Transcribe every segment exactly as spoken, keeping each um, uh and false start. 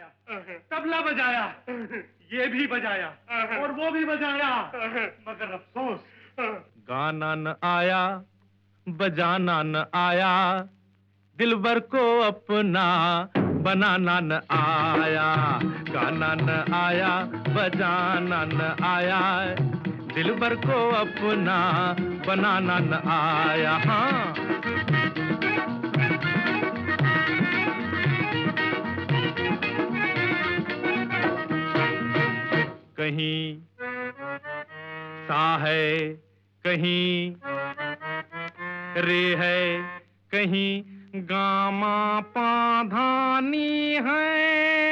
बजाया, तबला बजाया, ये भी बजाया और वो भी बजाया, मगर अफसोस गाना न आया, बजाना न आया, दिलबर को अपना बनाना न आया। गाना न आया, बजाना न आया, दिलबर को अपना बनाना न आया। हाँ, कहीं सा है, कहीं रे है, कहीं गामा पाधानी है,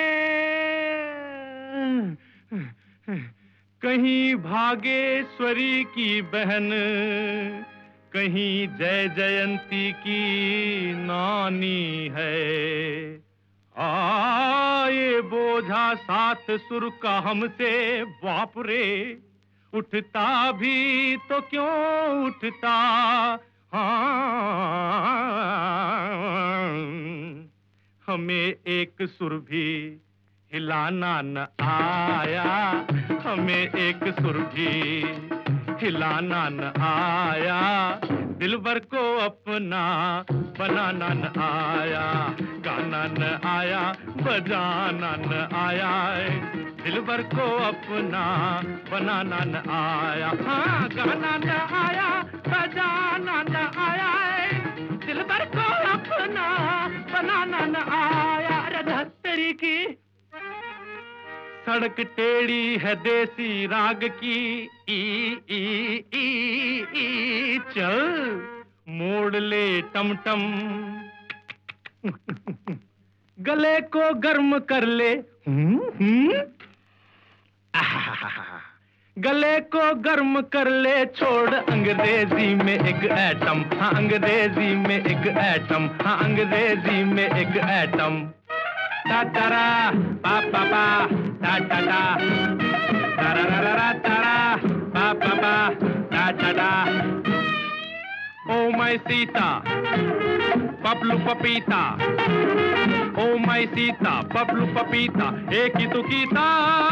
कहीं भागेश्वरी की बहन, कहीं जय जयंती की नानी है। आ ये बोझा सात सुर का हमसे बाप रे, उठता भी तो क्यों उठता। हाँ, हमें एक सुर भी हिलाना न आया, हमें एक सुर भी हिलाना न आया, दिलबर को अपना बनाना न आया। गाना न आया, बजाना न आया, दिलबर को अपना बनाना न आया। हाँ, गाना न आया, बजाना न आया, दिलबर को अपना बनाना न आया। अरे धत्तरी की सड़क टेढ़ी है देसी राग की, ई ई ई ई चल मोड़ ले टमटम, गले को गर्म कर ले। हम्म हम्म आहा, गले को गर्म कर ले, छोड़ अंग्रेजी में एक एटम। हाँ, अंग्रेजी में एक एटम, हाँ, अंग्रेजी में एक एटम। ता तारा पा पा पा ता ता ता तारा रा रा रा तारा पा पा पा ता ता ता। ओ माय सीता पपलू पपीता, ओ माय सीता पपलू पपीता, एक ही तो कीता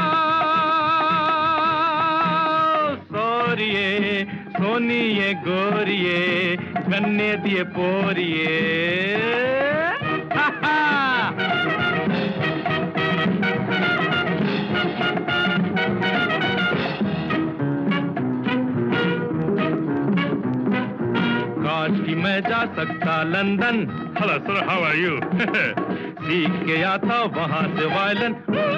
सोरिए सोनिए गोरिए, गन्ने दिए पोरिए। हा हा, काश कि मैं जा सकता London. Hello sir, how are you? सीख के आता वहां से violin.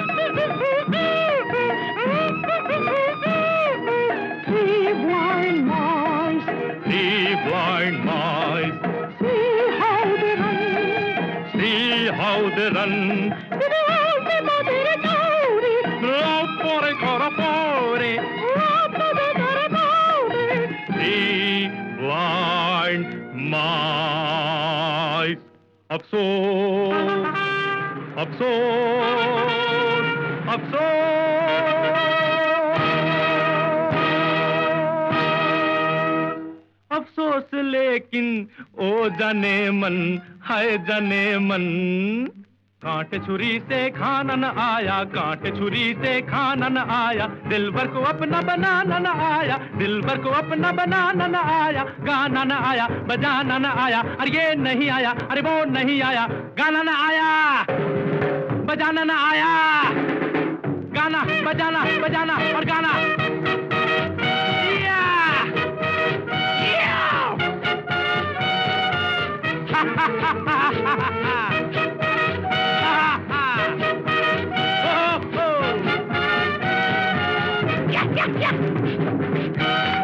Three blind mice, Three blind mice, see how they run. see how they run. Rapore corapore, three blind mice. अफसोस, अफसोस, अफसोस, अफसोस लेकिन ओ जाने मन, हाय जाने मन। कांट छुरी से खाना न आया, कांट छुरी से खाना न आया, दिलबर को अपना बनाना न आया, दिलबर को अपना बनाना न आया। गाना न आया, बजाना न आया, अरे ये नहीं आया, अरे वो नहीं आया। गाना न आया, बजाना न आया, गाना बजाना बजाना और गाना। या! या! हा हा हा हा हा हा। Yeah, yeah, yeah.